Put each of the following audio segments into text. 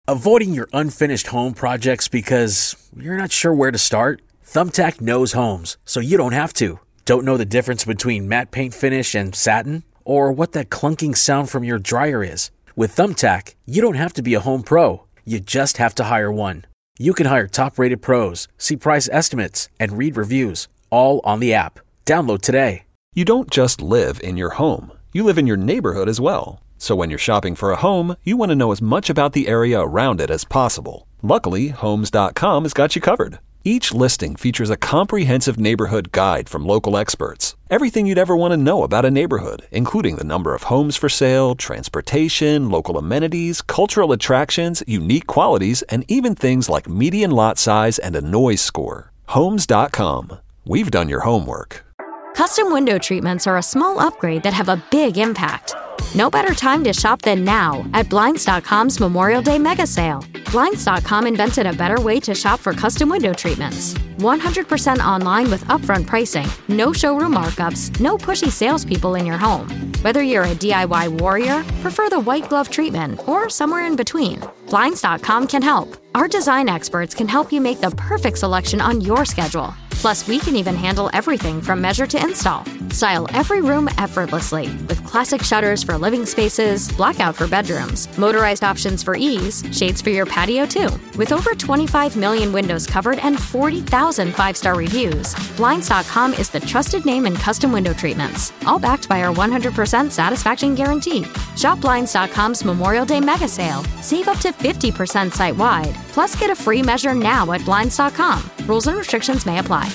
Avoiding your unfinished home projects because you're not sure where to start? Thumbtack knows homes, so you don't have to. Don't know the difference between matte paint finish and satin? Or what that clunking sound from your dryer is? With Thumbtack, you don't have to be a home pro. You just have to hire one. You can hire top-rated pros, see price estimates, and read reviews, all on the app. Download today. You don't just live in your home. You live in your neighborhood as well. So when you're shopping for a home, you want to know as much about the area around it as possible. Luckily, Homes.com has got you covered. Each listing features a comprehensive neighborhood guide from local experts. Everything you'd ever want to know about a neighborhood, including the number of homes for sale, transportation, local amenities, cultural attractions, unique qualities, and even things like median lot size and a noise score. Homes.com. We've done your homework. Custom window treatments are a small upgrade that have a big impact. No better time to shop than now at Blinds.com's Memorial Day mega sale. Blinds.com invented a better way to shop for custom window treatments. 100% online with upfront pricing, no showroom markups, no pushy salespeople in your home. Whether you're a DIY warrior, prefer the white glove treatment, or somewhere in between, Blinds.com can help. Our design experts can help you make the perfect selection on your schedule. Plus, we can even handle everything from measure to install. Style every room effortlessly with classic shutters for living spaces, blackout for bedrooms, motorized options for ease, shades for your patio too. With over 25 million windows covered and 40,000 5-star reviews, Blinds.com is the trusted name in custom window treatments, all backed by our 100% satisfaction guarantee. Shop Blinds.com's Memorial Day mega sale. Save up to 50% site-wide. Plus, get a free measure now at Blinds.com. Rules and restrictions may apply.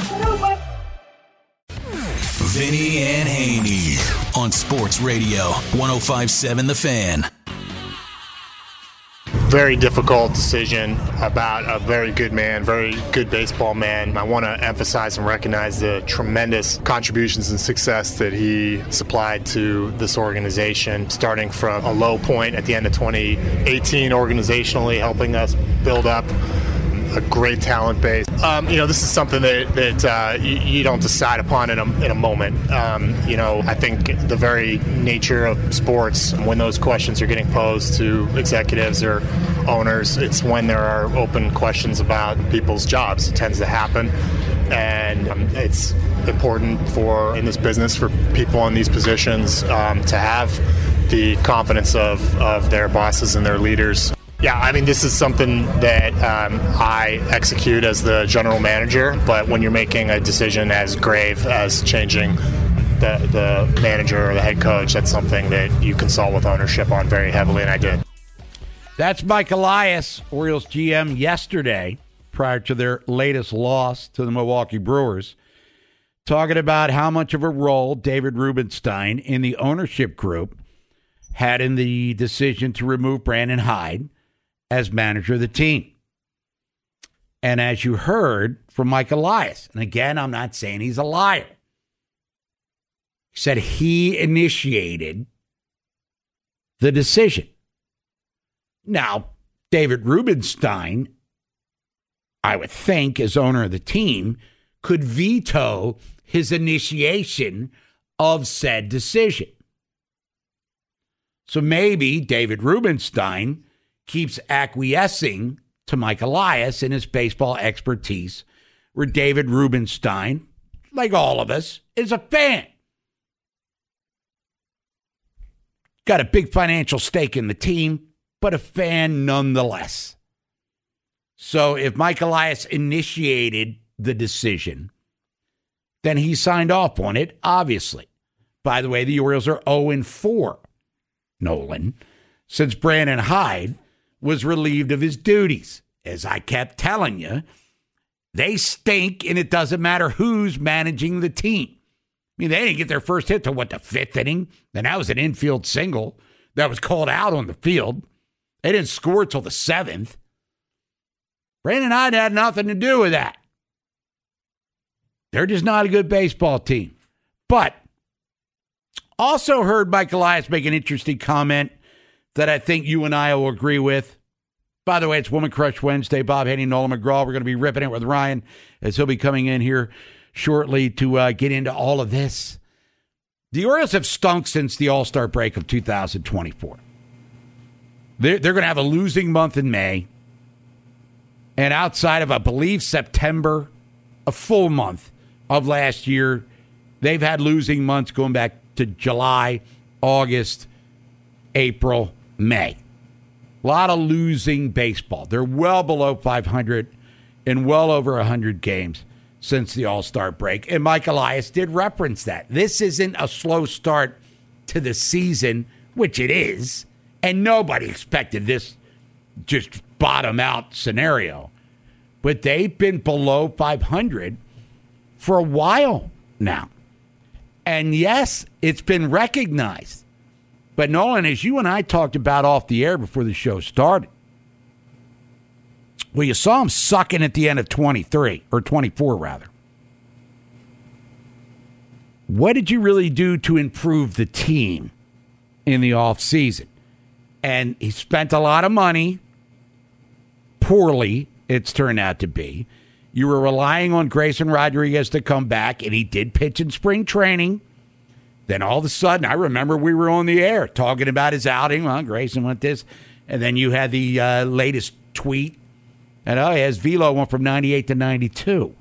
Vinny and Haney on Sports Radio 105.7 The Fan. Very difficult decision about a very good man, very good baseball man. I want to emphasize and recognize the tremendous contributions and success that he supplied to this organization, starting from a low point at the end of 2018 organizationally, helping us build up a great talent base. This is something that you don't decide upon in a moment. I think the very nature of sports, when those questions are getting posed to executives or owners, it's when there are open questions about people's jobs. It tends to happen. And it's important in this business for people in these positions to have the confidence of their bosses and their leaders. Yeah, this is something that I execute as the general manager, but when you're making a decision as grave as changing the manager or the head coach, that's something that you consult with ownership on very heavily, and I did. That's Mike Elias, Orioles GM, yesterday, prior to their latest loss to the Milwaukee Brewers, talking about how much of a role David Rubenstein in the ownership group had in the decision to remove Brandon Hyde as manager of the team. And as you heard from Mike Elias, and again, I'm not saying he's a liar, he said he initiated the decision. Now, David Rubenstein, I would think, as owner of the team, could veto his initiation of said decision. So maybe David Rubenstein keeps acquiescing to Mike Elias in his baseball expertise, where David Rubenstein, like all of us, is a fan. Got a big financial stake in the team, but a fan nonetheless. So if Mike Elias initiated the decision, then he signed off on it, obviously. By the way, the Orioles are 0-4, Nolan, since Brandon Hyde was relieved of his duties. As I kept telling you, they stink, and it doesn't matter who's managing the team. They didn't get their first hit till, the fifth inning? Then that was an infield single that was called out on the field. They didn't score till the seventh. Brandon Hyde had nothing to do with that. They're just not a good baseball team. But also heard Mike Elias make an interesting comment that I think you and I will agree with. By the way, it's Woman Crush Wednesday. Bob Haney, Nolan McGraw. We're going to be ripping it with Ryan as he'll be coming in here shortly to get into all of this. The Orioles have stunk since the All-Star break of 2024. They're going to have a losing month in May. And outside of, I believe, September, a full month of last year, they've had losing months going back to July, August, April, May. A lot of losing baseball. They're well below 500 in well over 100 games since the All-Star break. And Mike Elias did reference that. This isn't a slow start to the season, which it is. And nobody expected this just bottom-out scenario. But they've been below 500 for a while now. And yes, it's been recognized. But Nolan, as you and I talked about off the air before the show started, well, you saw him sucking at the end of 23, or 24, rather. What did you really do to improve the team in the offseason? And he spent a lot of money, poorly, it's turned out to be. You were relying on Grayson Rodriguez to come back, and he did pitch in spring training. Then all of a sudden, I remember we were on the air talking about his outing. Well, Grayson went this. And then you had the latest tweet. And his velo went from 98 to 92.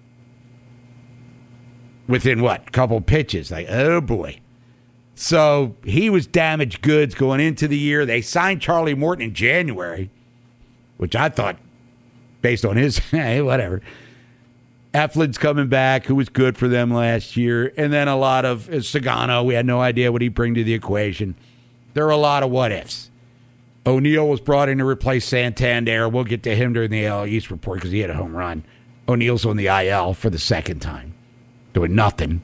Within what? A couple pitches. Like, oh boy. So he was damaged goods going into the year. They signed Charlie Morton in January, which I thought, based on his, hey, whatever. Eflin's coming back, who was good for them last year. And then a lot of Sagano. We had no idea what he'd bring to the equation. There are a lot of what-ifs. O'Neill was brought in to replace Santander. We'll get to him during the AL East report because he had a home run. O'Neill's on the IL for the second time, doing nothing.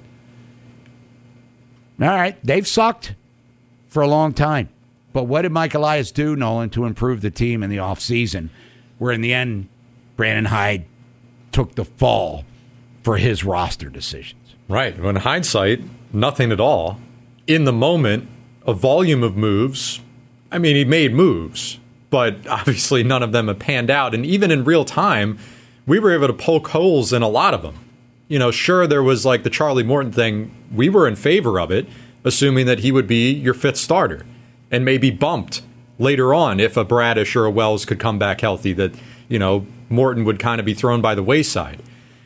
All right, they've sucked for a long time. But what did Mike Elias do, Nolan, to improve the team in the offseason, where in the end, Brandon Hyde took the fall for his roster decisions? Right. Well, in hindsight, nothing at all. In the moment, a volume of moves. I mean, he made moves, but obviously none of them have panned out. And even in real time, we were able to poke holes in a lot of them. You know, sure, there was like the Charlie Morton thing. We were in favor of it, assuming that he would be your fifth starter and maybe bumped later on if a Bradish or a Wells could come back healthy, that, you know, Morton would kind of be thrown by the wayside.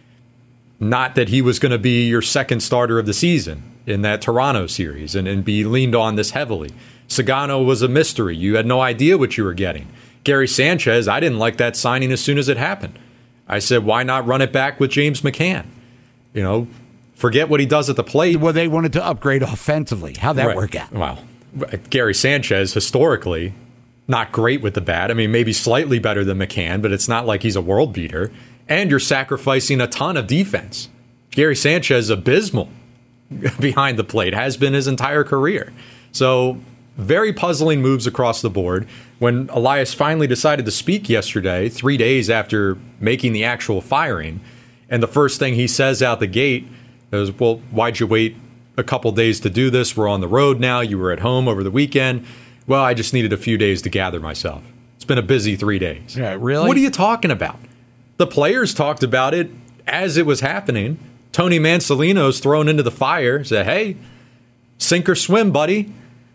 Not that he was going to be your second starter of the season in that Toronto series and be leaned on this heavily. Sagano was a mystery. You had no idea what you were getting. Gary Sanchez, I didn't like that signing as soon as it happened. I said, why not run it back with James McCann? You know, forget what he does at the plate. Well, they wanted to upgrade offensively. How'd that work out? Well, Gary Sanchez, historically, not great with the bat. I mean, maybe slightly better than McCann, but it's not like he's a world beater. And you're sacrificing a ton of defense. Gary Sanchez, abysmal behind the plate, has been his entire career. So very puzzling moves across the board. When Elias finally decided to speak yesterday, 3 days after making the actual firing, and the first thing he says out the gate is, well, why'd you wait a couple days to do this? We're on the road now. You were at home over the weekend. Well, I just needed a few days to gather myself. It's been a busy 3 days. Yeah, really? What are you talking about? The players talked about it as it was happening. Tony Mansolino's thrown into the fire, said, hey, sink or swim, buddy.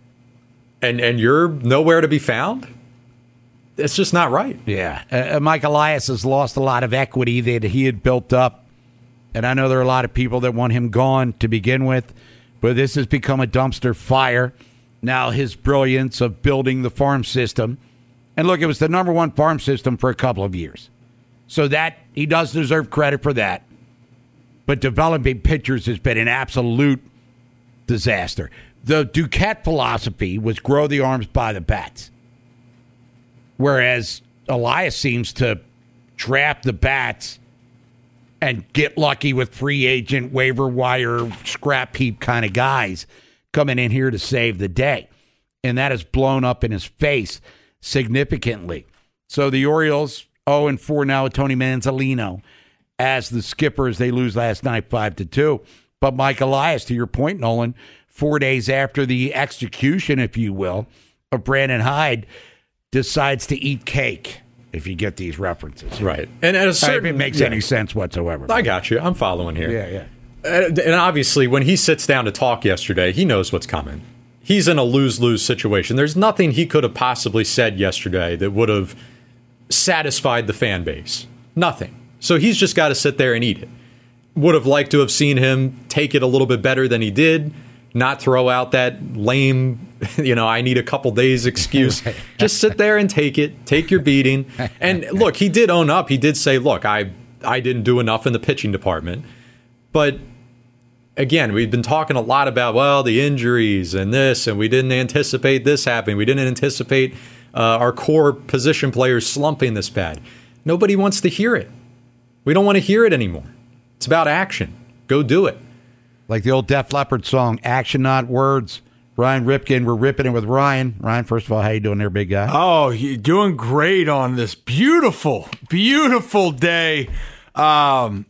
And you're nowhere to be found? It's just not right. Yeah. Mike Elias has lost a lot of equity that he had built up. And I know there are a lot of people that want him gone to begin with, but this has become a dumpster fire. Now his brilliance of building the farm system. And look, it was the number one farm system for a couple of years. So that he does deserve credit for that. But developing pitchers has been an absolute disaster. The Duquette philosophy was grow the arms by the bats. Whereas Elias seems to draft the bats and get lucky with free agent, waiver wire, scrap heap kind of guys coming in here to save the day. And that has blown up in his face significantly. So the Orioles 0-4 now with Tony Manzolino as the skippers. They lose last night 5-2. But Mike Elias, to your point, Nolan, 4 days after the execution, if you will, of Brandon Hyde, decides to eat cake, if you get these references. Right. And at a certain, if it makes any sense whatsoever. I got you. I'm following here. Yeah. And obviously, when he sits down to talk yesterday, he knows what's coming. he's in a lose-lose situation. There's nothing he could have possibly said yesterday that would have satisfied the fan base. Nothing. So he's just got to sit there and eat it. Would have liked to have seen him take it a little bit better than he did, not throw out that lame, I need a couple days excuse. Right. Just sit there and take it. Take your beating. And look, he did own up. He did say, look, I didn't do enough in the pitching department. But again, we've been talking a lot about, the injuries and this, and we didn't anticipate this happening. We didn't anticipate our core position players slumping this bad. Nobody wants to hear it. We don't want to hear it anymore. It's about action. Go do it. Like the old Def Leppard song, action, not words. Ryan Ripken, we're ripping it with Ryan. Ryan, first of all, how you doing there, big guy? Oh, you're doing great on this beautiful, beautiful day. The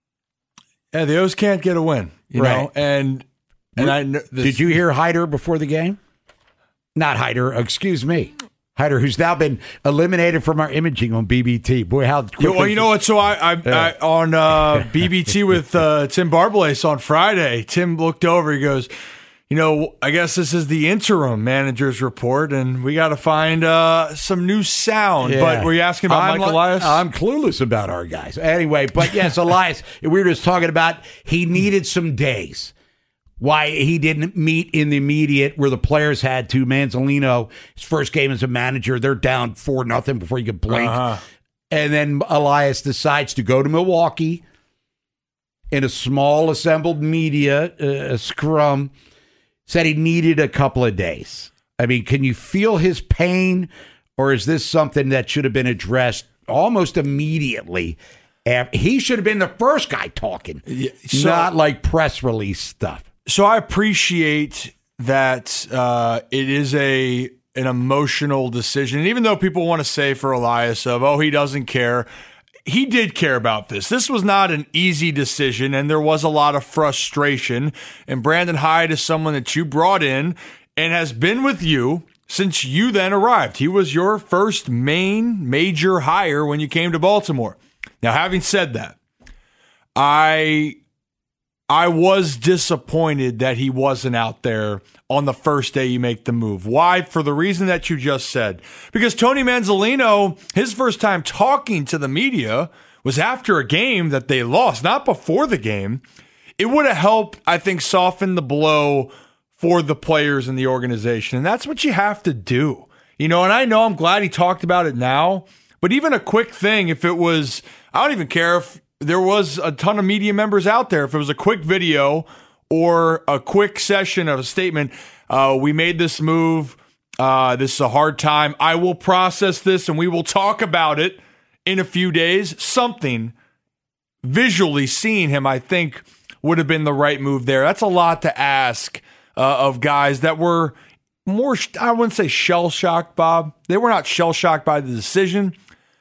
O's can't get a win, you know? And I know this. Did you hear Hyder before the game? Not Hyder, excuse me. Hyder, who's now been eliminated from our imaging on BBT. Boy, how quickly. Well, you know what? So I on BBT with Tim Barbalace on Friday, Tim looked over. He goes, I guess this is the interim manager's report, and we got to find some new sound. Yeah. But were you asking about Mike Elias? I'm clueless about our guys. Anyway, but yes, Elias, we were just talking about he needed some days. Why he didn't meet in the immediate where the players had to. Manzolino, his first game as a manager, they're down 4-0 before you could blink. And then Elias decides to go to Milwaukee in a small assembled media scrum, said he needed a couple of days. I mean, can you feel his pain, or is this something that should have been addressed almost immediately? He should have been the first guy talking, not like press release stuff. So I appreciate that it is an emotional decision. And even though people want to say for Elias he doesn't care, he did care about this. This was not an easy decision, and there was a lot of frustration. And Brandon Hyde is someone that you brought in and has been with you since you then arrived. He was your first major hire when you came to Baltimore. Now, having said that, I was disappointed that he wasn't out there on the first day you make the move. Why? For the reason that you just said. Because Tony Manzolino, his first time talking to the media was after a game that they lost, not before the game. It would have helped, I think, soften the blow for the players in the organization. And that's what you have to do. And I know I'm glad he talked about it now, but even a quick thing, if it was, I don't even care if there was a ton of media members out there. If it was a quick video or a quick session of a statement, we made this move. This is a hard time. I will process this and we will talk about it in a few days. Something visually seeing him, I think, would have been the right move there. That's a lot to ask of guys that were more, I wouldn't say shell-shocked, Bob. They were not shell-shocked by the decision,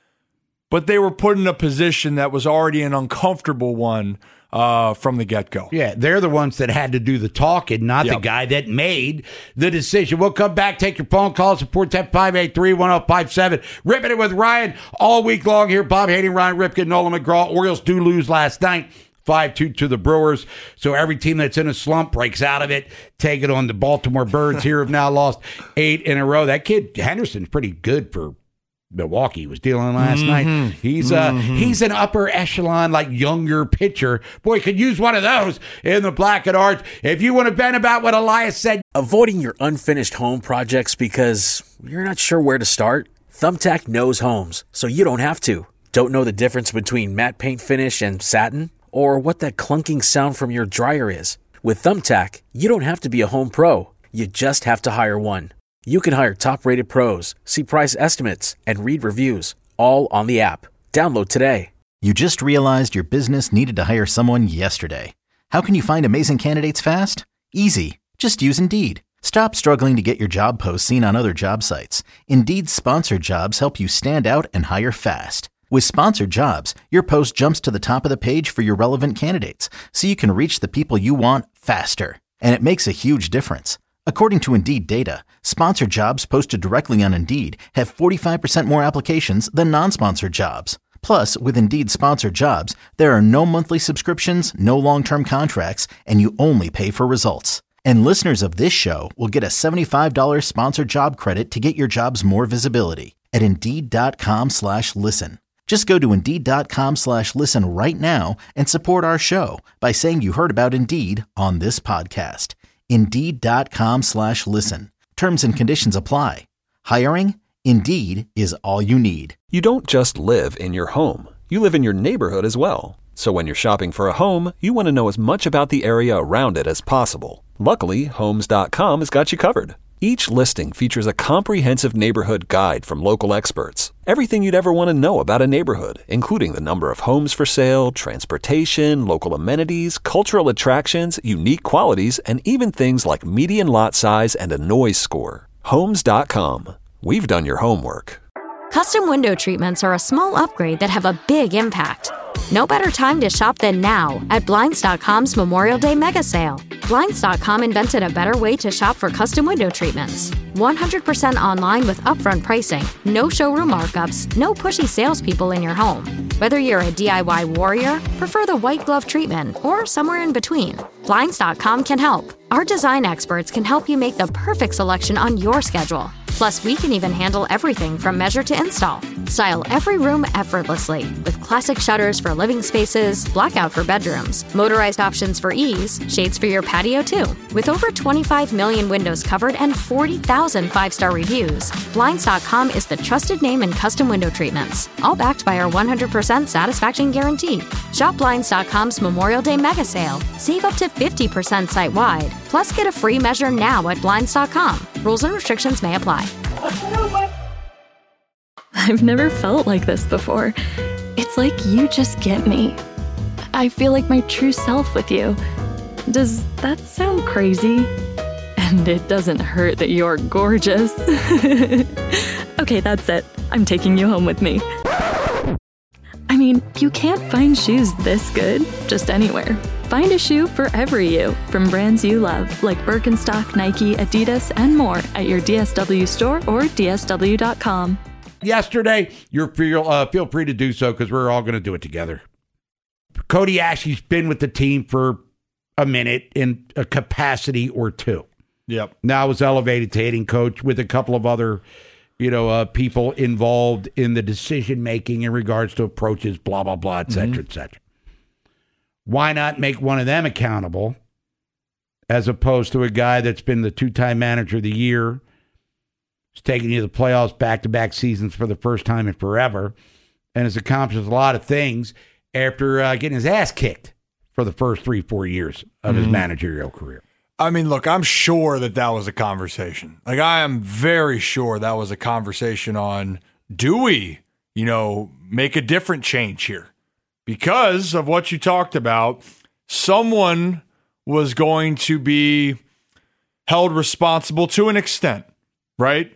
but they were put in a position that was already an uncomfortable one from the get-go. Yeah, they're the ones that had to do the talking, not the guy that made the decision. We'll come back, take your phone calls at 410-583-1057. Ripping it with Ryan all week long here. Bob Haney, Ryan Ripken, Nolan McGraw. Orioles do lose last night, 5-2 to the Brewers. So every team that's in a slump breaks out of it. Take it on the Baltimore Birds here have now lost 8 in a row. That kid, Henderson's pretty good for Milwaukee. Was dealing last night. He's an upper echelon, like younger pitcher. Boy, could use one of those in the black and orange. If you want to vent about what Elias said. Avoiding your unfinished home projects because you're not sure where to start? Thumbtack knows homes, so you don't have to. Don't know the difference between matte paint finish and satin? Or what that clunking sound from your dryer is? With Thumbtack, you don't have to be a home pro. You just have to hire one. You can hire top-rated pros, see price estimates, and read reviews, all on the app. Download today. You just realized your business needed to hire someone yesterday. How can you find amazing candidates fast? Easy. Just use Indeed. Stop struggling to get your job posts seen on other job sites. Indeed's sponsored jobs help you stand out and hire fast. With sponsored jobs, your post jumps to the top of the page for your relevant candidates, so you can reach the people you want faster. And it makes a huge difference. According to Indeed data, sponsored jobs posted directly on Indeed have 45% more applications than non-sponsored jobs. Plus, with Indeed sponsored jobs, there are no monthly subscriptions, no long-term contracts, and you only pay for results. And listeners of this show will get a $75 sponsored job credit to get your jobs more visibility at Indeed.com/listen. Just go to Indeed.com/listen right now and support our show by saying you heard about Indeed on this podcast. Indeed.com/listen. Terms and conditions apply. Hiring? Indeed is all you need. You don't just live in your home. You live in your neighborhood as well. So when you're shopping for a home, you want to know as much about the area around it as possible. Luckily, Homes.com has got you covered. Each listing features a comprehensive neighborhood guide from local experts. Everything you'd ever want to know about a neighborhood, including the number of homes for sale, transportation, local amenities, cultural attractions, unique qualities, and even things like median lot size and a noise score. Homes.com. We've done your homework. Custom window treatments are a small upgrade that have a big impact. No better time to shop than now at Blinds.com's Memorial Day mega sale. Blinds.com invented a better way to shop for custom window treatments. 100% online with upfront pricing, no showroom markups, no pushy salespeople in your home. Whether you're a DIY warrior, prefer the white glove treatment, or somewhere in between, Blinds.com can help. Our design experts can help you make the perfect selection on your schedule. Plus, we can even handle everything from measure to install. Style every room effortlessly with classic shutters for living spaces, blackout for bedrooms, motorized options for ease, shades for your patio too. With over 25 million windows covered and 40,000 five-star reviews, Blinds.com is the trusted name in custom window treatments, all backed by our 100% satisfaction guarantee. Shop Blinds.com's Memorial Day mega sale. Save up to 50% site-wide. Plus, get a free measure now at Blinds.com. Rules and restrictions may apply. I've never felt like this before. It's like you just get me. I feel like my true self with you. Does that sound crazy? And it doesn't hurt that you're gorgeous. Okay, that's it. I'm taking you home with me. I mean, you can't find shoes this good just anywhere. Find a shoe for every you from brands you love, like Birkenstock, Nike, Adidas, and more at your DSW store or DSW.com. Yesterday, feel free to do so because we're all going to do it together. Cody Ashley's been with the team for a minute in a capacity or two. Yep. Now was elevated to hitting coach with a couple of other, people involved in the decision making in regards to approaches, blah, blah, blah, et cetera, et cetera. Why not make one of them accountable as opposed to a guy that's been the two-time manager of the year, who's taken you to the playoffs back-to-back seasons for the first time in forever, and has accomplished a lot of things after getting his ass kicked for the first 3-4 years of his managerial career. I mean, look, I'm sure that was a conversation. Like, I am very sure that was a conversation on, do we, make a different change here? Because of what you talked about, someone was going to be held responsible to an extent, right?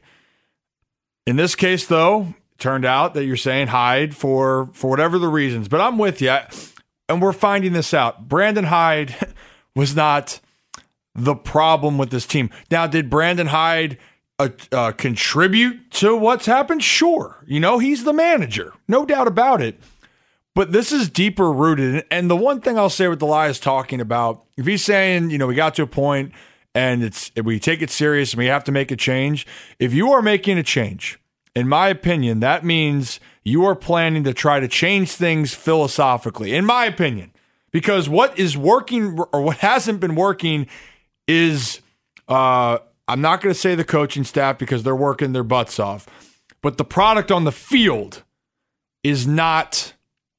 In this case, though, it turned out that you're saying Hyde for whatever the reasons. But I'm with you, and we're finding this out. Brandon Hyde was not the problem with this team. Now, did Brandon Hyde contribute to what's happened? Sure. He's the manager. No doubt about it. But this is deeper rooted. And the one thing I'll say with Elias talking about, if he's saying, we got to a point and if we take it serious and we have to make a change, if you are making a change, in my opinion, that means you are planning to try to change things philosophically, in my opinion. Because what is working or what hasn't been working is, I'm not going to say the coaching staff because they're working their butts off, but the product on the field is not...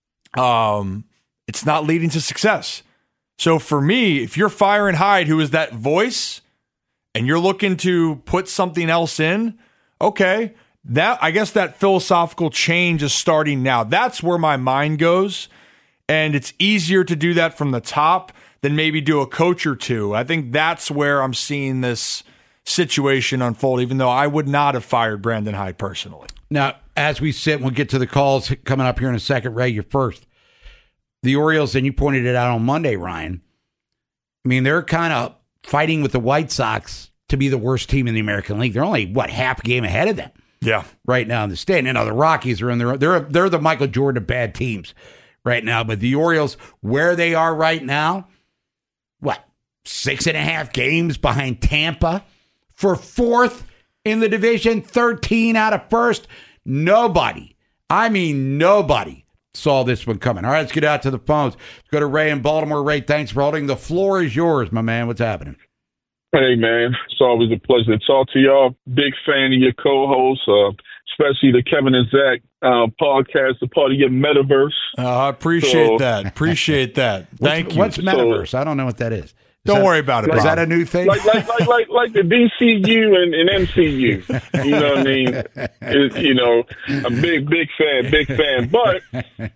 it's not leading to success. So for me, if you're firing Hyde, who is that voice, and you're looking to put something else in, okay, I guess that philosophical change is starting now. That's where my mind goes, and it's easier to do that from the top than maybe do a coach or two. I think that's where I'm seeing this situation unfold, even though I would not have fired Brandon Hyde personally. Now, as we sit, we'll get to the calls coming up here in a second. Ray, you're first. The Orioles, and you pointed it out on Monday, Ryan. I mean, they're kind of fighting with the White Sox to be the worst team in the American League. They're only, half a game ahead of them? Yeah. Right now in the state. And the Rockies are in they're the Michael Jordan of bad teams right now. But the Orioles, where they are right now, 6.5 games behind Tampa for 4th in the division, 13 out of 1st. Nobody saw this one coming. All right, let's get out to the phones. Let's go to Ray in Baltimore. Ray, thanks for holding. The floor is yours, my man. What's happening? Hey, man. It's always a pleasure to talk to y'all. Big fan of your co-hosts, especially the Kevin and Zach podcast, a part of your metaverse. I appreciate that. Appreciate that. Thank you. What's metaverse? I don't know what that is. Don't worry about it. Is that a new thing? Like the DCU and MCU. You know what I mean? A big fan. But,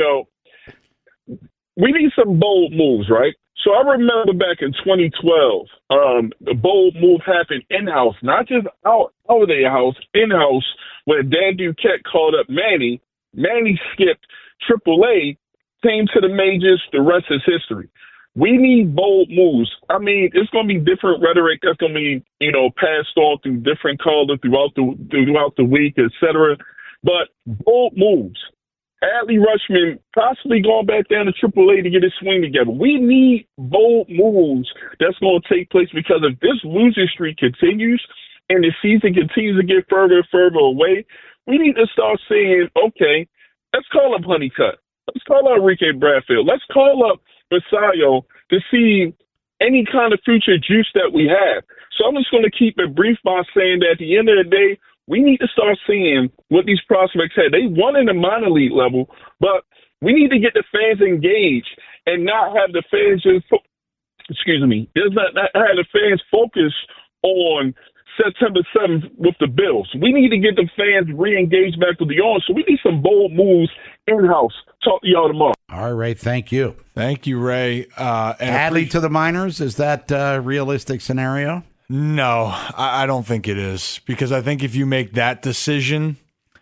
we need some bold moves, right? So I remember back in 2012, the bold move happened in-house, not just out of their house, in-house, where Dan Duquette called up Manny. Manny skipped AAA, came to the majors, the rest is history. We need bold moves. I mean, it's going to be different rhetoric that's going to be, passed on through different callers throughout the week, etc. But bold moves. Adley Rutschman possibly going back down to AAA to get his swing together. We need bold moves that's going to take place, because if this losing streak continues and the season continues to get further and further away, we need to start saying, okay, let's call up Honeycutt. Let's call up Enrique Bradfield. Let's call up Basayo to see any kind of future juice that we have. So I'm just going to keep it brief by saying that at the end of the day, we need to start seeing what these prospects had. They won in the minor league level, but we need to get the fans engaged and not have the fans just, not have the fans focus on September 7th with the Bills. We need to get the fans re-engaged back with the on. So we need some bold moves in-house. Talk to y'all tomorrow. All right, Ray, thank you. Thank you, Ray. Adley to the minors, is that a realistic scenario? No, I don't think it is, because I think if you make that decision,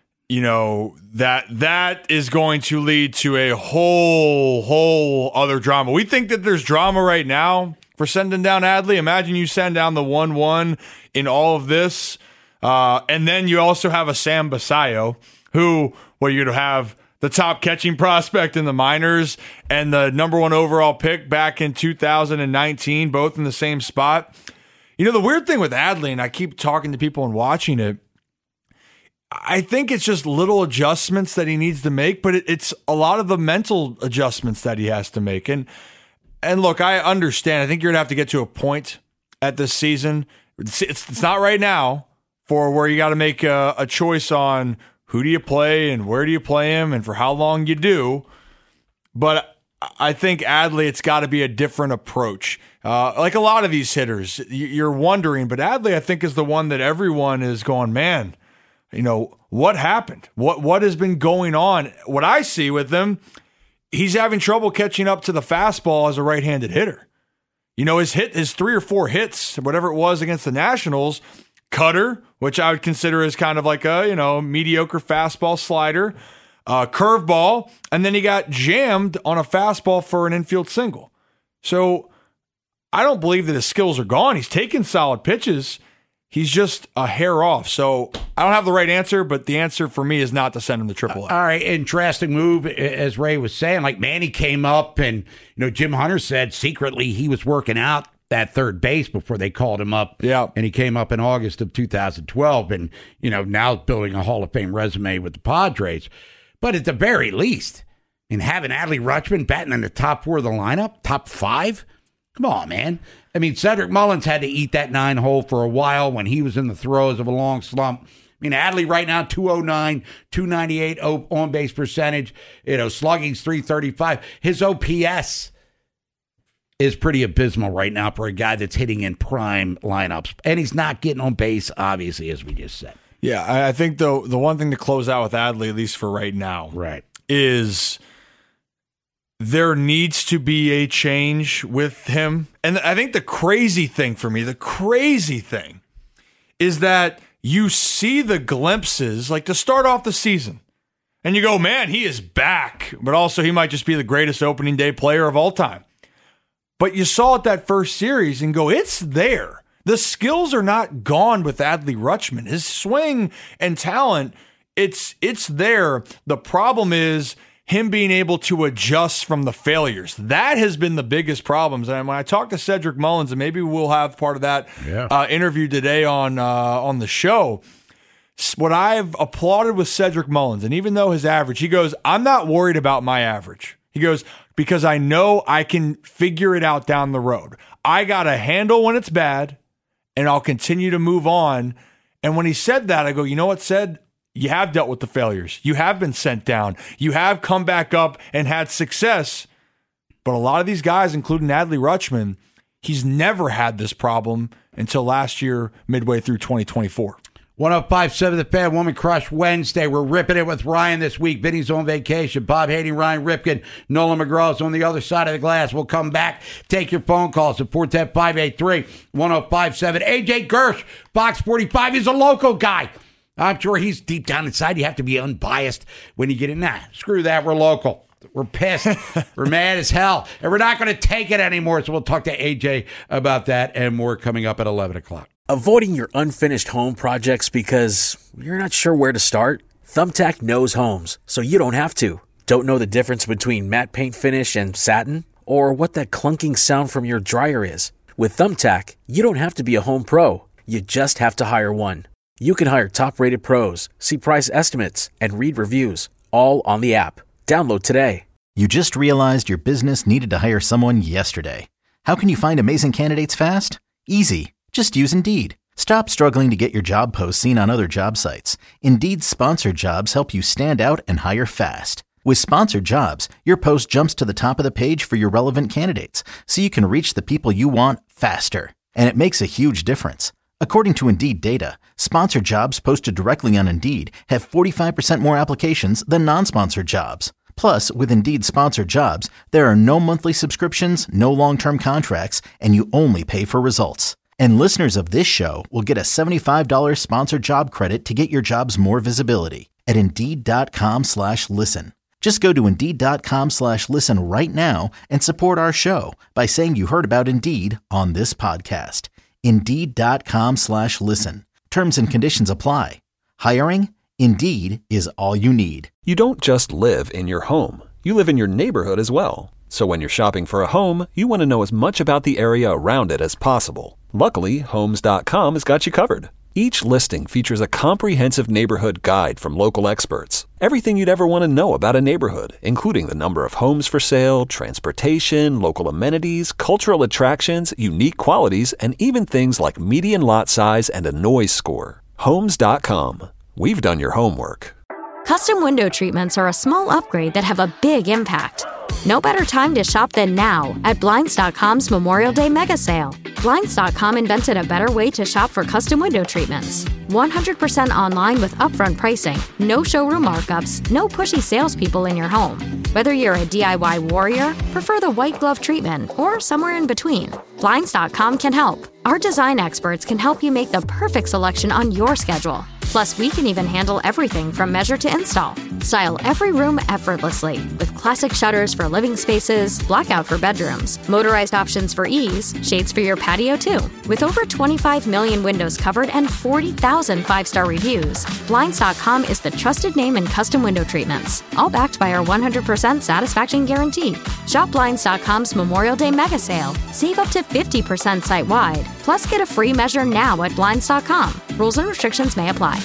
that is going to lead to a whole other drama. We think that there's drama right now for sending down Adley. Imagine you send down the 1-1 in all of this, and then you also have a Sam Basayo, who, you'd have the top catching prospect in the minors and the number 1 overall pick back in 2019, both in the same spot. The weird thing with Adley, and I keep talking to people and watching it, I think it's just little adjustments that he needs to make, but it's a lot of the mental adjustments that he has to make. And look, I understand. I think you're going to have to get to a point at this season. It's not right now for where you got to make a choice on who do you play and where do you play him and for how long you do. But I think Adley, it's got to be a different approach. Like a lot of these hitters, you're wondering, but Adley, I think, is the one that everyone is going, man, what happened? What has been going on? What I see with him, he's having trouble catching up to the fastball as a right-handed hitter. His 3 or 4 hits, whatever it was against the Nationals, cutter, which I would consider as kind of like a, mediocre fastball slider, curveball, and then he got jammed on a fastball for an infield single. So I don't believe that his skills are gone. He's taking solid pitches. He's just a hair off. So I don't have the right answer, but the answer for me is not to send him to AAA. All right, interesting move, as Ray was saying. Like Manny came up, and Jim Hunter said secretly he was working out at third base before they called him up. Yeah, and he came up in August of 2012, and now building a Hall of Fame resume with the Padres. But at the very least, having Adley Rutschman batting in the top 4 of the lineup, top 5. Come on, man. I mean, Cedric Mullins had to eat that 9-hole for a while when he was in the throes of a long slump. I mean, Adley right now, 209, 298 on-base percentage. Slugging's 335. His OPS is pretty abysmal right now for a guy that's hitting in prime lineups. And he's not getting on base, obviously, as we just said. Yeah, I think, though, the one thing to close out with Adley, at least for right now, is there needs to be a change with him. And I think the crazy thing is that you see the glimpses, like to start off the season, and you go, man, he is back. But also he might just be the greatest opening day player of all time. But you saw it that first series and go, it's there. The skills are not gone with Adley Rutschman. His swing and talent, it's there. The problem is him being able to adjust from the failures. That has been the biggest problems. And when I talked to Cedric Mullins, and maybe we'll have part of that interview today on the show, what I've applauded with Cedric Mullins, and even though his average, he goes, I'm not worried about my average. He goes, because I know I can figure it out down the road. I got a handle when it's bad, and I'll continue to move on. And when he said that, I go, you know what, Ced? You have dealt with the failures. You have been sent down. You have come back up and had success. But a lot of these guys, including Adley Rutschman, he's never had this problem until last year, midway through 2024. 105.7 The Fan, Woman Crush Wednesday. We're ripping it with Ryan this week. Benny's on vacation. Bob Haney, Ryan Ripken, Nolan McGraw's on the other side of the glass. We'll come back. Take your phone calls at 410-583-1057. AJ Gersh, Fox 45. He's a local guy. I'm sure he's deep down inside. You have to be unbiased when you get in. Nah, screw that. We're local. We're pissed. We're mad as hell. And we're not going to take it anymore. So we'll talk to AJ about that and more coming up at 11 o'clock. Avoiding your unfinished home projects because you're not sure where to start? Thumbtack knows homes, so you don't have to. Don't know the difference between matte paint finish and satin? Or what that clunking sound from your dryer is? With Thumbtack, you don't have to be a home pro. You just have to hire one. You can hire top-rated pros, see price estimates, and read reviews, all on the app. Download today. You just realized your business needed to hire someone yesterday. How can you find amazing candidates fast? Easy. Just use Indeed. Stop struggling to get your job posts seen on other job sites. Indeed's sponsored jobs help you stand out and hire fast. With sponsored jobs, your post jumps to the top of the page for your relevant candidates, so you can reach the people you want faster. And it makes a huge difference. According to Indeed data, sponsored jobs posted directly on Indeed have 45% more applications than non-sponsored jobs. Plus, with Indeed sponsored jobs, there are no monthly subscriptions, no long-term contracts, and you only pay for results. And listeners of this show will get a $75 sponsored job credit to get your jobs more visibility at Indeed.com/listen. Just go to Indeed.com/listen right now and support our show by saying you heard about Indeed on this podcast. Indeed.com/listen. Terms and conditions apply. Hiring? Indeed is all you need. You don't just live in your home. You live in your neighborhood as well. So when you're shopping for a home, you want to know as much about the area around it as possible. Luckily, Homes.com has got you covered. Each listing features a comprehensive neighborhood guide from local experts. Everything you'd ever want to know about a neighborhood, including the number of homes for sale, transportation, local amenities, cultural attractions, unique qualities, and even things like median lot size and a noise score. Homes.com. We've done your homework. Custom window treatments are a small upgrade that have a big impact. No better time to shop than now at Blinds.com's Memorial Day Mega Sale. Blinds.com invented a better way to shop for custom window treatments. 100% online with upfront pricing, no showroom markups, no pushy salespeople in your home. Whether you're a DIY warrior, prefer the white glove treatment, or somewhere in between, Blinds.com can help. Our design experts can help you make the perfect selection on your schedule. Plus, we can even handle everything from measure to install. Style every room effortlessly with classic shutters for living spaces, blackout for bedrooms, motorized options for ease, shades for your patio too. With over 25 million windows covered and 40,000 five-star reviews, Blinds.com is the trusted name in custom window treatments, all backed by our 100% satisfaction guarantee. Shop Blinds.com's Memorial Day Mega Sale. Save up to 50% site-wide. Plus, get a free measure now at Blinds.com. Rules and restrictions may apply.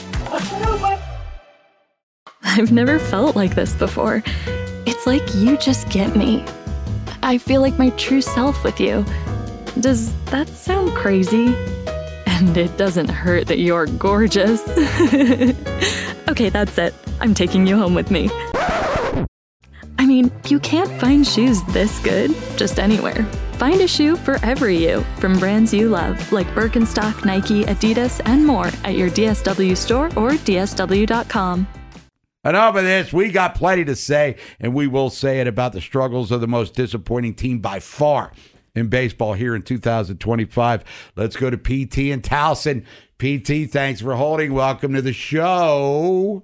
I've never felt like this before. It's like you just get me. I feel like my true self with you. Does that sound crazy? And it doesn't hurt that you're gorgeous. Okay, that's it. I'm taking you home with me. I mean, you can't find shoes this good just anywhere. Find a shoe for every you from brands you love, like Birkenstock, Nike, Adidas, and more at your DSW store or DSW.com. Enough of this. We got plenty to say, and we will say it about the struggles of the most disappointing team by far in baseball here in 2025. Let's go to PT and Towson. PT, thanks for holding. Welcome to the show.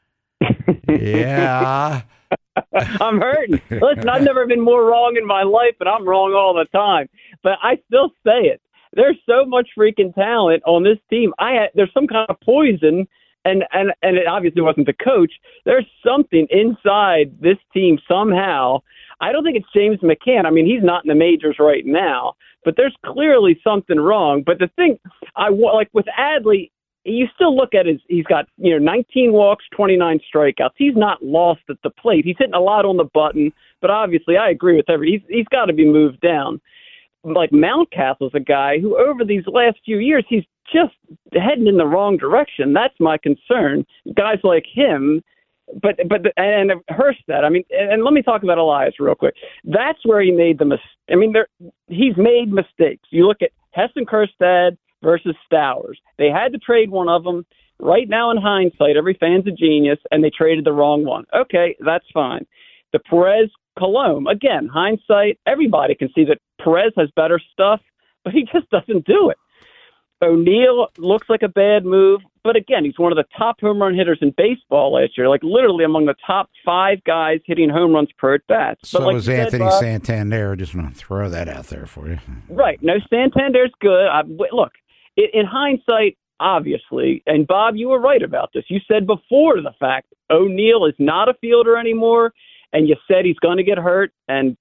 Yeah. I'm hurting. Listen, I've never been more wrong in my life, and I'm wrong all the time. But I still say it. There's so much freaking talent on this team. There's some kind of poison and it obviously wasn't the coach. There's something inside this team somehow. I don't think it's James McCann. I mean, he's not in the majors right now, but there's clearly something wrong. But the thing like with Adley, you still look at he's got 19 walks, 29 strikeouts. He's not lost at the plate. He's hitting a lot on the button, but obviously I agree with he's got to be moved down. Like Mountcastle's a guy who over these last few years he's just heading in the wrong direction. That's my concern. Guys like him, but Hurstad. I mean, and let me talk about Elias real quick. That's where he made the mistake. I mean, he's made mistakes. You look at Heston Kjerstad versus Stowers. They had to trade one of them. Right now, in hindsight, every fan's a genius, and they traded the wrong one. Okay, that's fine. The Perez-Colomé, again, hindsight, everybody can see that Perez has better stuff, but he just doesn't do it. O'Neill looks like a bad move, but again, he's one of the top home run hitters in baseball last year, like literally among the top 5 guys hitting home runs per at-bat. So like was Anthony Santander. Just want to throw that out there for you. Right. No, Santander's good. Look, in hindsight, obviously, and Bob, you were right about this. You said before the fact O'Neill is not a fielder anymore, and you said he's going to get hurt. And,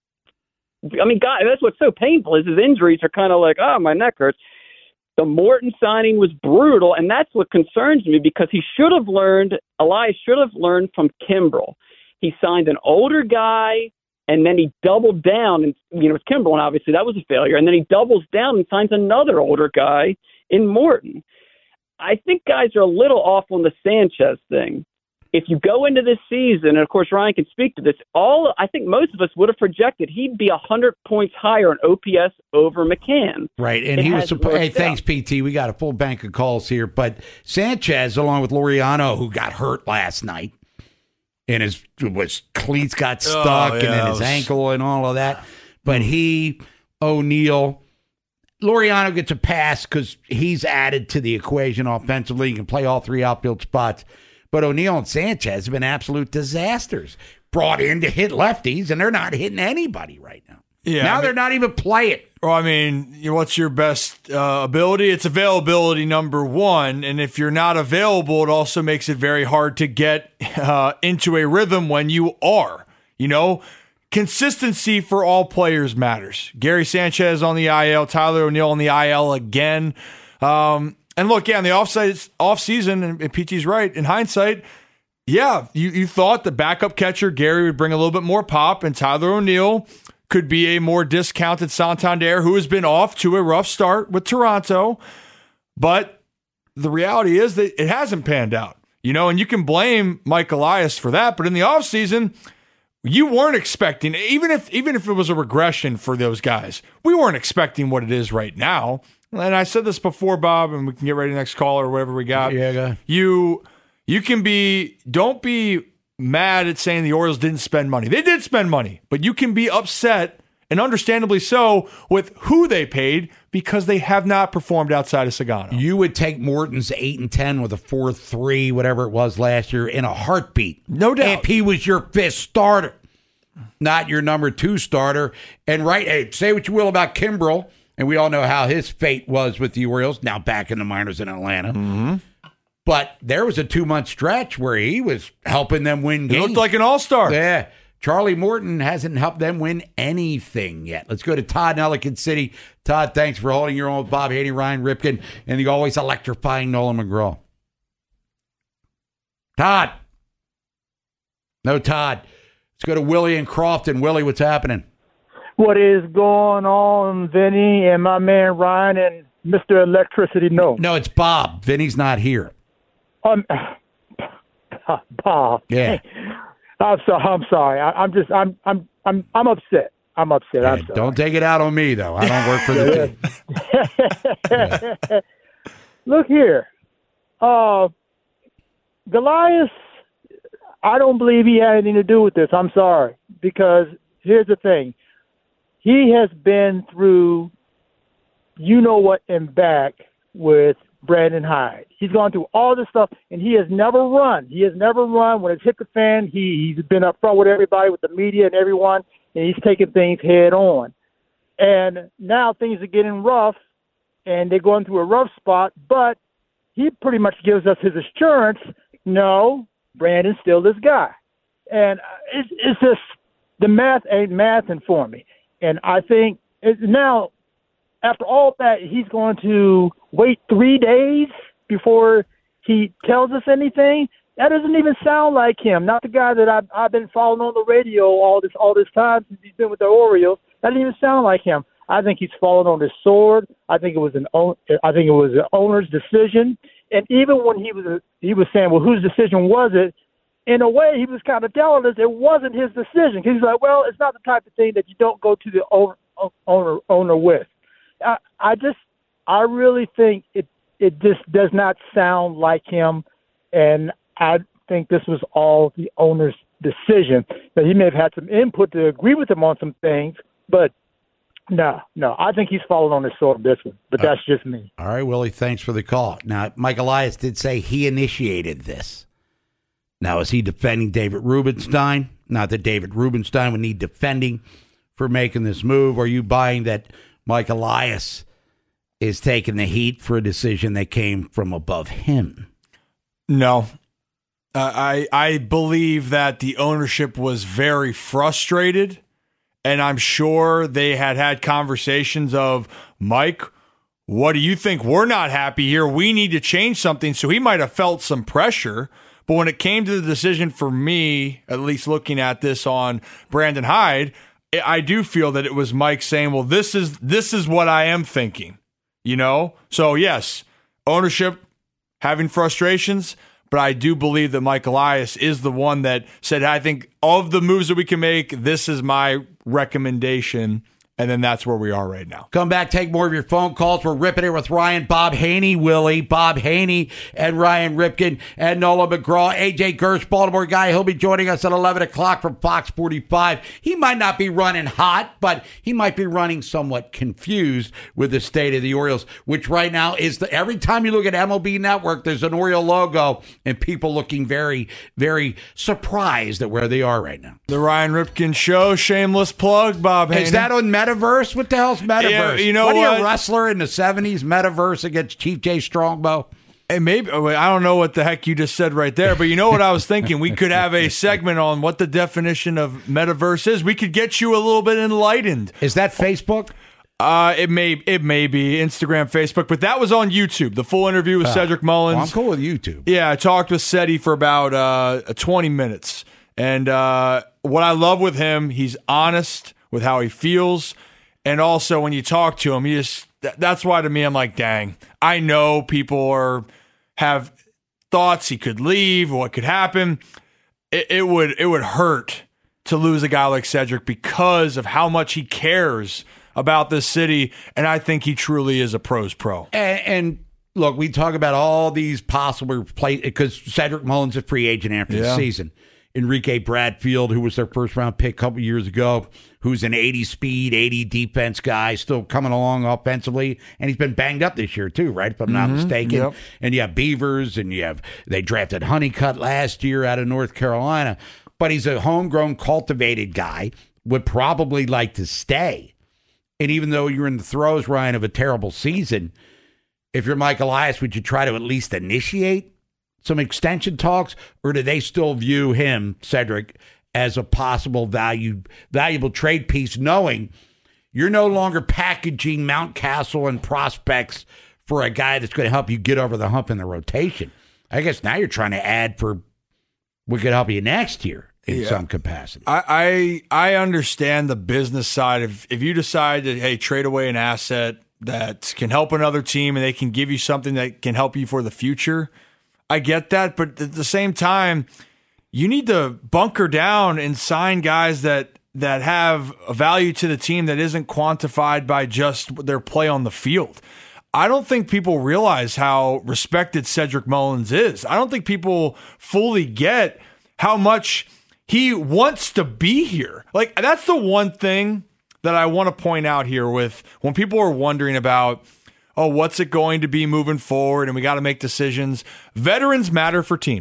I mean, God, that's what's so painful is his injuries are kind of like, oh, my neck hurts. The Morton signing was brutal, and that's what concerns me because Elias should have learned from Kimbrel. He signed an older guy, and then he doubled down, and with Kimbrel, and obviously that was a failure, and then he doubles down and signs another older guy in Morton. I think guys are a little off on the Sanchez thing. If you go into this season, and of course Ryan can speak to this, I think most of us would have projected he'd be 100 points higher in OPS over McCann. Right, and he was supposed. Hey, thanks, PT. We got a full bank of calls here, but Sanchez, along with Laureano, who got hurt last night, and his cleats got stuck, and then his ankle and all of that. But O'Neill, Laureano gets a pass because he's added to the equation offensively. He can play all 3 outfield spots. But O'Neill and Sanchez have been absolute disasters. Brought in to hit lefties, and they're not hitting anybody right now. Yeah, now they're not even playing. Well, I mean, what's your best ability? It's availability, number one. And if you're not available, it also makes it very hard to get into a rhythm when you are. Consistency for all players matters. Gary Sanchez on the IL, Tyler O'Neill on the IL again. And look, in the off season, and PT's right, in hindsight, you thought the backup catcher, Gary, would bring a little bit more pop, and Tyler O'Neill could be a more discounted Santander who has been off to a rough start with Toronto. But the reality is that it hasn't panned out, and you can blame Mike Elias for that. But in the offseason, you weren't expecting, even if it was a regression for those guys, we weren't expecting what it is right now. And I said this before, Bob, and we can get ready to the next call or whatever we got. Yeah, go ahead. You can don't be mad at saying the Orioles didn't spend money. They did spend money, but you can be upset, and understandably so, with who they paid because they have not performed outside of Sagano. You would take Morton's 8-10 with a 4.3, whatever it was last year, in a heartbeat. No doubt. If he was your 5th starter, not your number 2 starter. And hey, say what you will about Kimbrel. And we all know how his fate was with the Orioles, now back in the minors in Atlanta. Mm-hmm. But there was a 2-month stretch where he was helping them win games. He looked like an all-star. Yeah. Charlie Morton hasn't helped them win anything yet. Let's go to Todd in Ellicott City. Todd, thanks for holding your own with Bob Haney, Ryan Ripken, and the always electrifying Nolan McGraw. Todd. No, Todd. Let's go to Willie and Crofton. Willie, what's happening? What is going on, Vinny and my man Ryan and Mr. Electricity? No, it's Bob. Vinny's not here. Bob. Yeah. I'm sorry. I'm upset. I'm upset. I'm sorry. Don't take it out on me, though. I don't work for the team. Look here, Goliath. I don't believe he had anything to do with this. I'm sorry, because here's the thing. He has been through, what, and back with Brandon Hyde. He's gone through all this stuff, and he has never run. When it's hit the fan, he's been up front with everybody, with the media and everyone, and he's taking things head on. And now things are getting rough, and they're going through a rough spot, but he pretty much gives us his assurance, no, Brandon's still this guy. And it's just the math ain't mathing for me. And I think now, after all that, he's going to wait 3 days before he tells us anything. That doesn't even sound like him. Not the guy that I've been following on the radio all this time since he's been with the Orioles. That doesn't even sound like him. I think he's fallen on his sword. I think it was an owner's decision. And even when he was saying, well, whose decision was it? In a way, he was kind of telling us it wasn't his decision. He's like, well, it's not the type of thing that you don't go to the owner with. I really think it just does not sound like him, and I think this was all the owner's decision. That he may have had some input to agree with him on some things, but no, I think he's fallen on his sword on this one. But that's just me. All right, Willie, thanks for the call. Now, Mike Elias did say he initiated this. Now, is he defending David Rubenstein? Not that David Rubenstein would need defending for making this move. Are you buying that Mike Elias is taking the heat for a decision that came from above him? No. I believe that the ownership was very frustrated, and I'm sure they had conversations of, Mike, what do you think? We're not happy here. We need to change something. So he might have felt some pressure. But when it came to the decision for me, at least looking at this on Brandon Hyde, I do feel that it was Mike saying, well, this is what I am thinking, you know? So, yes, ownership having frustrations, but I do believe that Mike Elias is the one that said, I think of the moves that we can make, this is my recommendation. And then that's where we are right now. Come back, take more of your phone calls. We're ripping it with Ryan, Bob Haney, Willie, Bob Haney, and Ryan Ripken, and Nola McGraw. AJ Gersh, Baltimore guy. He'll be joining us at 11 o'clock from Fox 45. He might not be running hot, but he might be running somewhat confused with the state of the Orioles, which right now is every time you look at MLB Network, there's an Oriole logo, and people looking very, very surprised at where they are right now. The Ryan Ripken Show, shameless plug, Bob Haney. Is that on Metaverse? What the hell's Metaverse? Yeah, you know what? What? A wrestler in the 70s, Metaverse against Chief Jay Strongbow? And maybe, I don't know what the heck you just said right there, but you know what I was thinking? We could have a segment on what the definition of Metaverse is. We could get you a little bit enlightened. Is that Facebook? It may be Instagram, Facebook, but that was on YouTube. The full interview with Cedric Mullins. Well, I'm cool with YouTube. Yeah, I talked with Ceddy for about 20 minutes. And what I love with him, he's honest with how he feels. And also when you talk to him, that's why to me, I'm like, dang, I know people have thoughts he could leave, what could happen. It would hurt to lose a guy like Cedric because of how much he cares about this city. And I think he truly is a pro's pro. And look, we talk about all these possible plays because Cedric Mullins is a free agent after the season. Enrique Bradfield, who was their first-round pick a couple years ago, who's an 80 speed, 80 defense guy, still coming along offensively, and he's been banged up this year too, right? If I'm not mistaken. Yep. And you have Beavers, and they drafted Honeycutt last year out of North Carolina, but he's a homegrown, cultivated guy, would probably like to stay. And even though you're in the throes, Ryan, of a terrible season, if you're Mike Elias, would you try to at least initiate some extension talks, or do they still view him, Cedric, as a possible valuable trade piece, knowing you're no longer packaging Mountcastle and prospects for a guy that's going to help you get over the hump in the rotation? I guess now you're trying to add for what could help you next year in some capacity. I understand the business side. If you decide to, hey, trade away an asset that can help another team and they can give you something that can help you for the future, I get that, but at the same time, you need to bunker down and sign guys that have a value to the team that isn't quantified by just their play on the field. I don't think people realize how respected Cedric Mullins is. I don't think people fully get how much he wants to be here. Like, that's the one thing that I want to point out here with when people are wondering about, oh, what's it going to be moving forward? And we got to make decisions. Veterans matter for teams.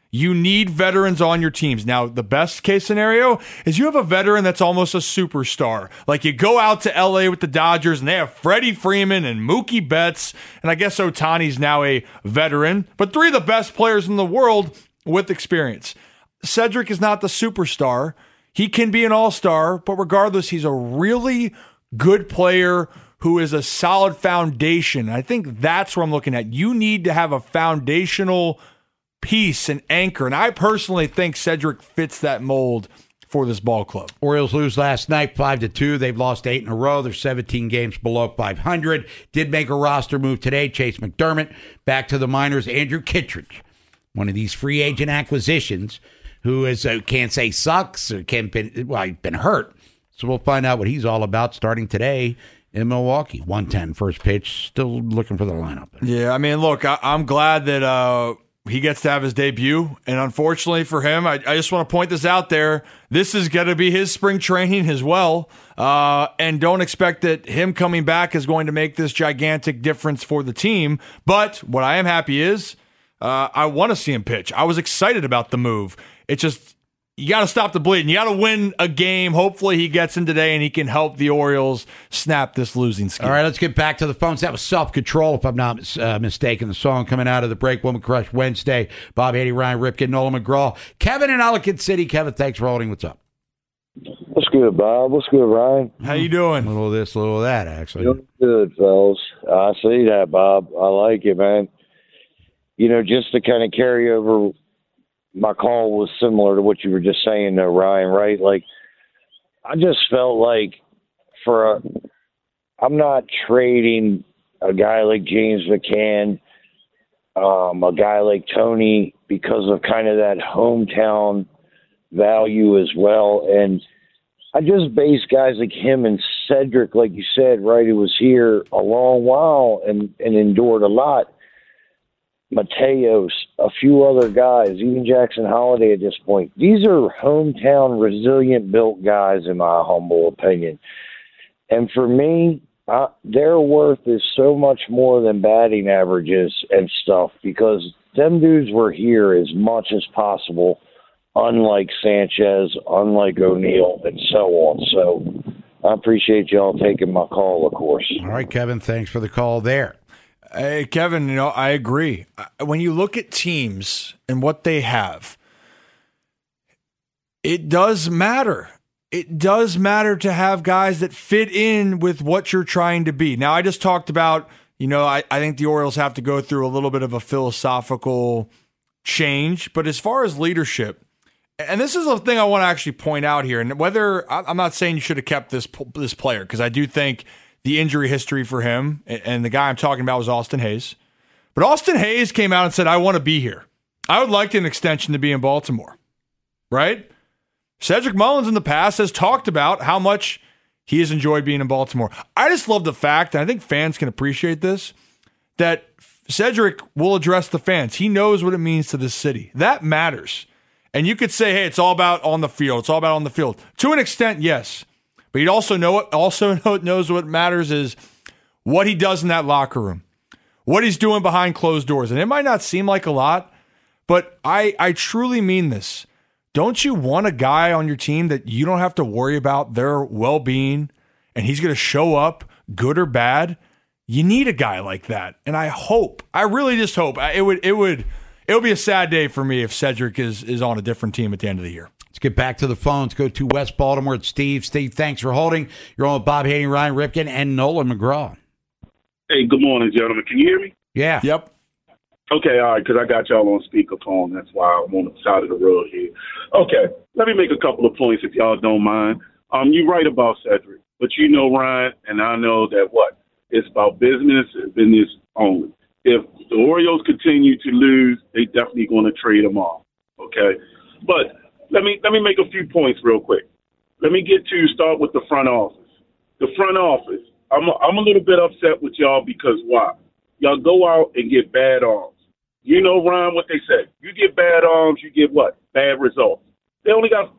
You need veterans on your teams. Now, the best case scenario is you have a veteran that's almost a superstar. Like you go out to LA with the Dodgers and they have Freddie Freeman and Mookie Betts, and I guess Ohtani's now a veteran, but 3 of the best players in the world with experience. Cedric is not the superstar. He can be an all-star, but regardless, he's a really good player who is a solid foundation. I think that's what I'm looking at. You need to have a foundational piece and anchor, and I personally think Cedric fits that mold for this ball club. Orioles lose last night 5-2. They've lost 8 in a row. They're 17 games below 500. Did make a roster move today. Chase McDermott back to the minors. Andrew Kittredge, one of these free agent acquisitions, who is can't say sucks or he's been hurt. So we'll find out what he's all about starting today in Milwaukee. 110 first pitch. Still looking for the lineup. Yeah, I mean, look, I'm glad that he gets to have his debut, and unfortunately for him, I just want to point this out there. This is going to be his spring training as well, and don't expect that him coming back is going to make this gigantic difference for the team. But what I am happy is I want to see him pitch. I was excited about the move. It's just you got to stop the bleeding. You got to win a game. Hopefully he gets in today and he can help the Orioles snap this losing skid. All right, let's get back to the phones. That was Self-Control, if I'm not mistaken. The song coming out of the break, Woman Crush Wednesday. Bob Haney, Ryan Ripken, Nolan McGraw. Kevin in Ellicott City. Kevin, thanks for holding. What's up? What's good, Bob? What's good, Ryan? How you doing? A little of this, a little of that, actually. Doing good, fellas. I see that, Bob. I like it, man. You know, just to kind of carry over, my call was similar to what you were just saying, though, Ryan, right? Like, I just felt like I'm not trading a guy like James McCann, a guy like Tony, because of kind of that hometown value as well. And I just base guys like him and Cedric, like you said, right, who was here a long while and endured a lot. Mateos, a few other guys, even Jackson Holiday at this point. These are hometown, resilient-built guys, in my humble opinion. And for me, their worth is so much more than batting averages and stuff, because them dudes were here as much as possible, unlike Sanchez, unlike O'Neill, and so on. So I appreciate y'all taking my call, of course. All right, Kevin, thanks for the call there. Hey, Kevin, I agree. When you look at teams and what they have, it does matter. It does matter to have guys that fit in with what you're trying to be. Now, I just talked about, I think the Orioles have to go through a little bit of a philosophical change. But as far as leadership, and this is a thing I want to actually point out here, and whether I'm not saying you should have kept this player, because I do think the injury history for him, and the guy I'm talking about was Austin Hayes. But Austin Hayes came out and said, I want to be here. I would like an extension to be in Baltimore. Right? Cedric Mullins in the past has talked about how much he has enjoyed being in Baltimore. I just love the fact, and I think fans can appreciate this, that Cedric will address the fans. He knows what it means to this city. That matters. And you could say, hey, it's all about on the field. It's all about on the field. To an extent, yes. But he knows what matters is what he does in that locker room, what he's doing behind closed doors. And it might not seem like a lot, but I truly mean this. Don't you want a guy on your team that you don't have to worry about their well-being and he's going to show up, good or bad? You need a guy like that. And I really just hope, it would be a sad day for me if Cedric is on a different team at the end of the year. Let's get back to the phones. Go to West Baltimore. It's Steve. Steve, thanks for holding. You're on with Bob Haney, Ryan Ripken, and Nolan McGraw. Hey, good morning, gentlemen. Can you hear me? Yeah. Yep. Okay, all right, because I got y'all on speakerphone. That's why I'm on the side of the road here. Okay, let me make a couple of points if y'all don't mind. You're right about Cedric, but Ryan, and I know that it's about business and business only. If the Orioles continue to lose, they definitely going to trade him off, okay? But let me make a few points real quick. Let me start with the front office. The front office, I'm a little bit upset with y'all because why? Y'all go out and get bad arms. Ryan, what they say. You get bad arms, you get what? Bad results. They only got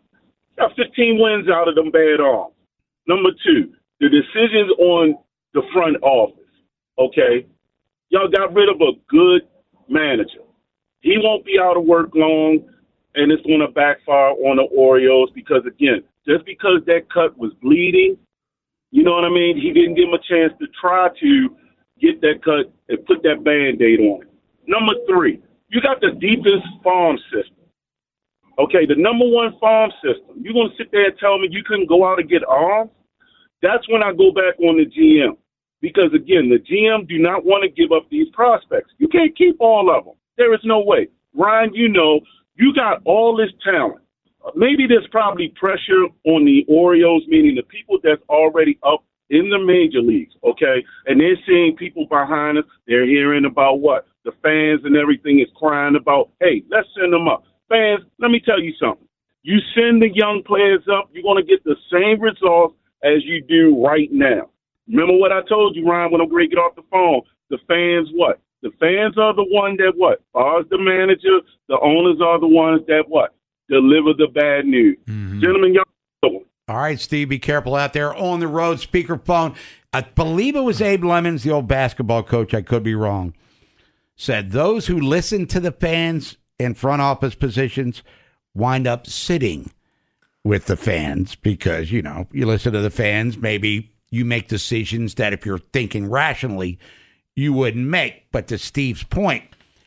15 wins out of them bad arms. Number two, the decisions on the front office, okay? Y'all got rid of a good manager. He won't be out of work long, and it's going to backfire on the Orioles because, again, just because that cut was bleeding, you know what I mean? He didn't give him a chance to try to get that cut and put that Band-Aid on it. Number 3, you got the deepest farm system. Okay, the number 1 farm system. You're going to sit there and tell me you couldn't go out and get arms? That's when I go back on the GM. Because, again, the GM do not want to give up these prospects. You can't keep all of them. There is no way. Ryan, you know, you got all this talent. Maybe there's probably pressure on the Orioles, meaning the people that's already up in the major leagues, okay? And they're seeing people behind us. They're hearing about what? The fans and everything is crying about, hey, let's send them up. Fans, let me tell you something. You send the young players up, you're going to get the same results as you do right now. Remember what I told you, Ryan, when I'm going to get off the phone? The fans what? The fans are the one that what? As the manager, the owners are the ones that what? Deliver the bad news. Gentlemen, y'all. All right, Steve, be careful out there on the road. Speakerphone. I believe it was Abe Lemons, the old basketball coach. I could be wrong. Said those who listen to the fans in front office positions wind up sitting with the fans because, you know, you listen to the fans, maybe you make decisions that if you're thinking rationally, you wouldn't make. But to Steve's point,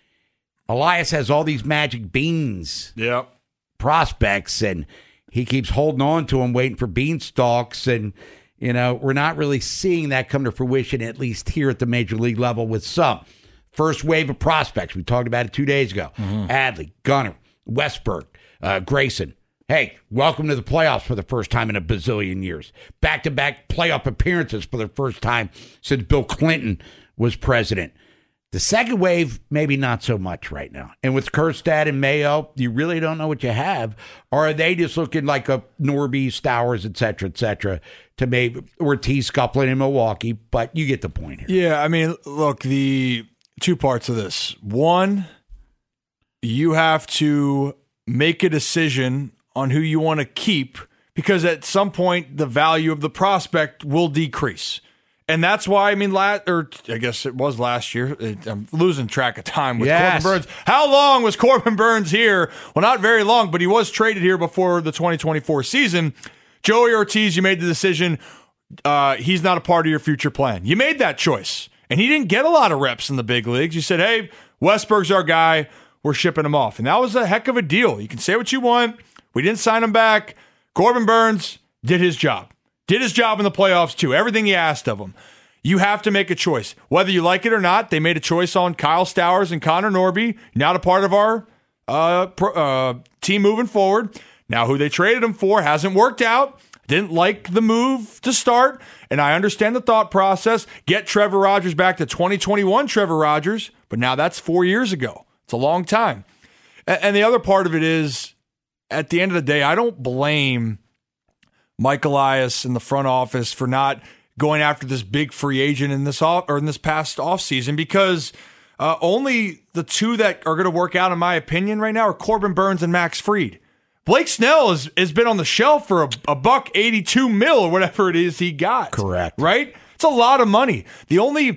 Elias has all these magic beans prospects, and he keeps holding on to them, waiting for beanstalks. And, you know, we're not really seeing that come to fruition, at least here at the major league level with some. First wave of prospects. We talked about it 2 days ago. Adley, Gunnar, Westberg, Grayson. Hey, welcome to the playoffs for the first time in a bazillion years. Back-to-back playoff appearances for the first time since Bill Clinton was president. The second wave, maybe not so much right now. And with Kjerstad and Mayo, you really don't know what you have. Or are they just looking like a Norby, Stowers, et cetera, to maybe Ortiz scuffling in Milwaukee? But you get the point here. Yeah, I mean, look, the 2 parts of this. One, you have to make a decision on who you want to keep because at some point the value of the prospect will decrease. And that's why, I mean, I guess it was last year. I'm losing track of time with Corbin Burnes. How long was Corbin Burnes here? Well, not very long, but he was traded here before the 2024 season. Joey Ortiz, you made the decision. He's not a part of your future plan. You made that choice. And he didn't get a lot of reps in the big leagues. You said, hey, Westberg's our guy. We're shipping him off. And that was a heck of a deal. You can say what you want. We didn't sign him back. Corbin Burnes did his job. Did his job in the playoffs, too. Everything you asked of him. You have to make a choice. Whether you like it or not, they made a choice on Kyle Stowers and Connor Norby. Not a part of our team moving forward. Now, who they traded him for hasn't worked out. Didn't like the move to start. And I understand the thought process. Get Trevor Rogers back to 2021 Trevor Rogers. But now that's 4 years ago. It's a long time. And the other part of it is, at the end of the day, I don't blame Mike Elias in the front office for not going after this big free agent in this past offseason because only the 2 that are going to work out, in my opinion, right now are Corbin Burnes and Max Fried. Blake Snell has been on the shelf for $182 million or whatever it is he got. Correct. Right? It's a lot of money. The only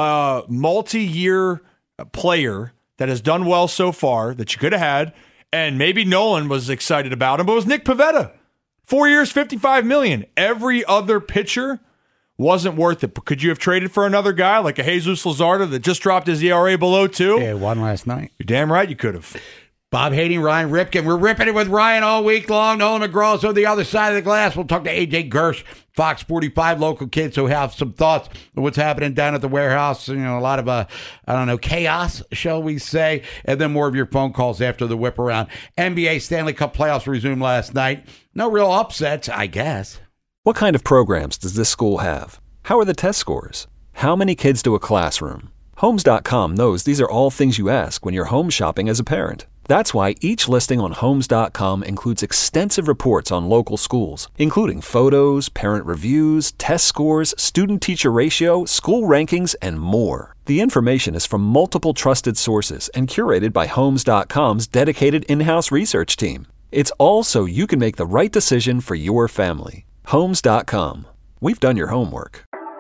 multi-year player that has done well so far that you could have had, and maybe Nolan was excited about him, but it was Nick Pivetta. 4 years, $55 million. Every other pitcher wasn't worth it. But could you have traded for another guy like a Jesus Luzardo that just dropped his ERA below 2? Yeah, won last night. You're damn right you could have. Bob Hayden, Ryan Ripken. We're ripping it with Ryan all week long. Nolan McGraw's on the other side of the glass. We'll talk to AJ Gersh, Fox 45 local kids who have some thoughts on what's happening down at the warehouse. You know, a lot of, chaos, shall we say. And then more of your phone calls after the whip around. NBA Stanley Cup playoffs resumed last night. No real upsets, I guess. What kind of programs does this school have? How are the test scores? How many kids do a classroom? Homes.com knows these are all things you ask when you're home shopping as a parent. That's why each listing on Homes.com includes extensive reports on local schools, including photos, parent reviews, test scores, student-teacher ratio, school rankings, and more. The information is from multiple trusted sources and curated by Homes.com's dedicated in-house research team. It's all so you can make the right decision for your family. Homes.com. We've done your homework.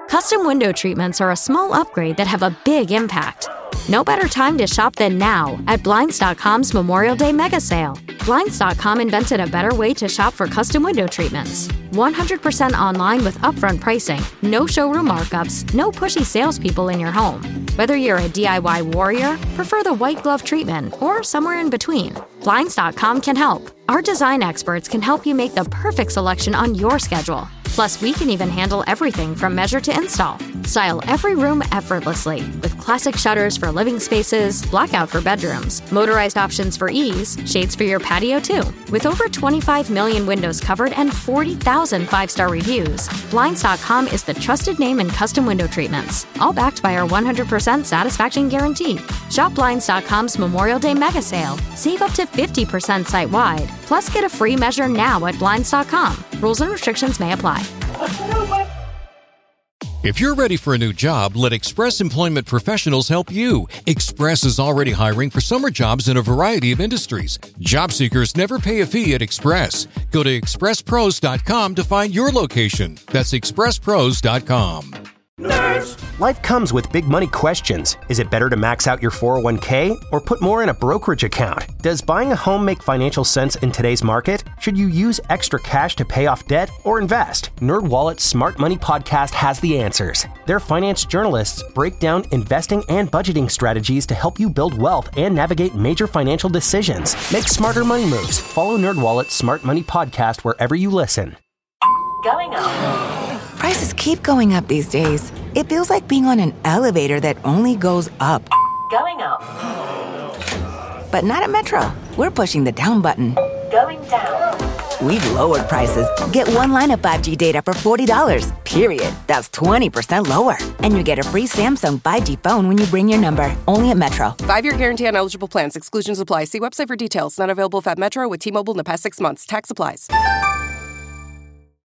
Custom window treatments are a small upgrade that have a big impact. No better time to shop than now at Blinds.com's Memorial Day mega sale. Blinds.com invented a better way to shop for custom window treatments. 100% online with upfront pricing, no showroom markups, no pushy salespeople in your home. Whether you're a DIY warrior, prefer the white glove treatment, or somewhere in between, Blinds.com can help. Our design experts can help you make the perfect selection on your schedule. Plus, we can even handle everything from measure to install. Style every room effortlessly with classic shutters for living spaces, blackout for bedrooms, motorized options for ease, shades for your patio too. With over 25 million windows covered and 40,000 5-star reviews, Blinds.com is the trusted name in custom window treatments, all backed by our 100% satisfaction guarantee. Shop Blinds.com's Memorial Day mega sale. Save up to 50% site-wide. Plus, get a free measure now at Blinds.com. Rules and restrictions may apply. If you're ready for a new job, let Express Employment Professionals help you. Express is already hiring for summer jobs in a variety of industries. Job seekers never pay a fee at Express. Go to expresspros.com to find your location. That's expresspros.com. Nerds. Life comes with big money questions. Is it better to max out your 401k or put more in a brokerage account? Does buying a home make financial sense in today's market? Should you use extra cash to pay off debt or invest? NerdWallet's Smart Money podcast has the answers. Their finance journalists break down investing and budgeting strategies to help you build wealth and navigate major financial decisions. Make smarter money moves. Follow NerdWallet's Smart Money podcast wherever you listen. Going up. Prices keep going up these days. It feels like being on an elevator that only goes up. Going up. But not at Metro. We're pushing the down button. Going down. We've lowered prices. Get one line of 5G data for $40, period. That's 20% lower. And you get a free Samsung 5G phone when you bring your number. Only at Metro. 5-year guarantee on eligible plans. Exclusions apply. See website for details. Not available at Metro with T-Mobile in the past 6 months. Tax applies.